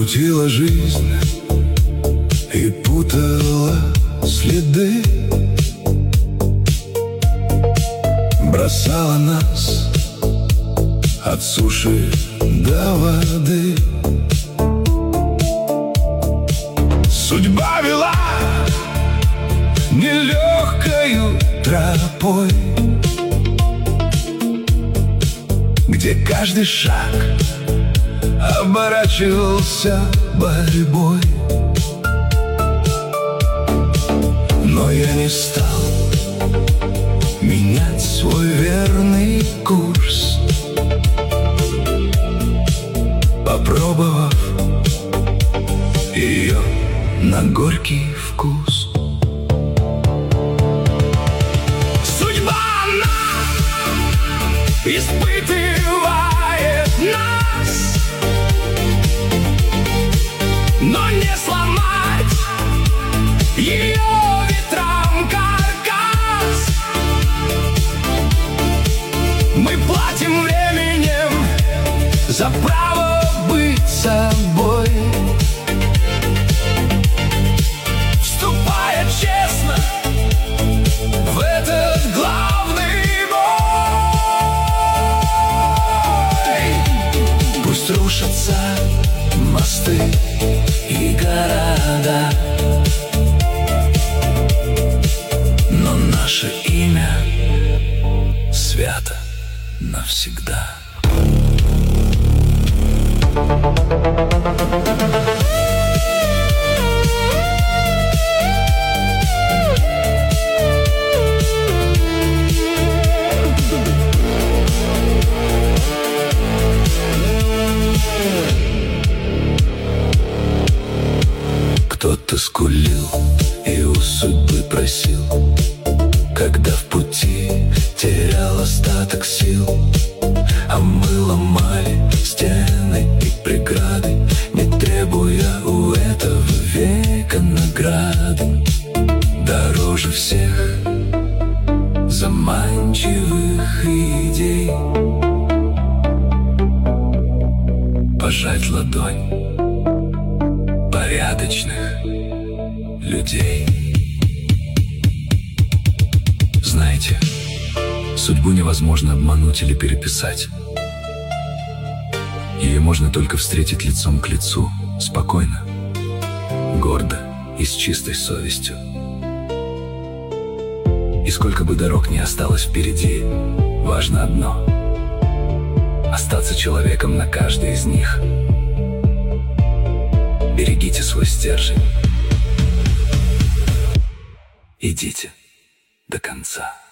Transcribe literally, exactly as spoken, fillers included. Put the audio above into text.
Крутила жизнь и путала следы, бросала нас от суши до воды. Судьба вела нелегкою тропой, где каждый шаг оборачивался борьбой. Но я не стал менять свой верный курс, попробовав ее на горький вкус. Судьба, она испытывает нас, но не сломать ее ветрам каркас. Мы платим временем за право быть собой, вступая честно в этот главный бой. Пусть рушатся мосты и города, но наше имя свято навсегда. Кто-то скулил и у судьбы просил, когда в пути терял остаток сил. А мы ломали стены и преграды, не требуя у этого века награды. Дороже всех заманчивых идей пожать ладонь порядочных людей. Знаете, судьбу невозможно обмануть или переписать. Ее можно только встретить лицом к лицу, спокойно, гордо и с чистой совестью. И сколько бы дорог ни осталось впереди, важно одно — остаться человеком на каждой из них. Берегите свой стержень. Идите до конца.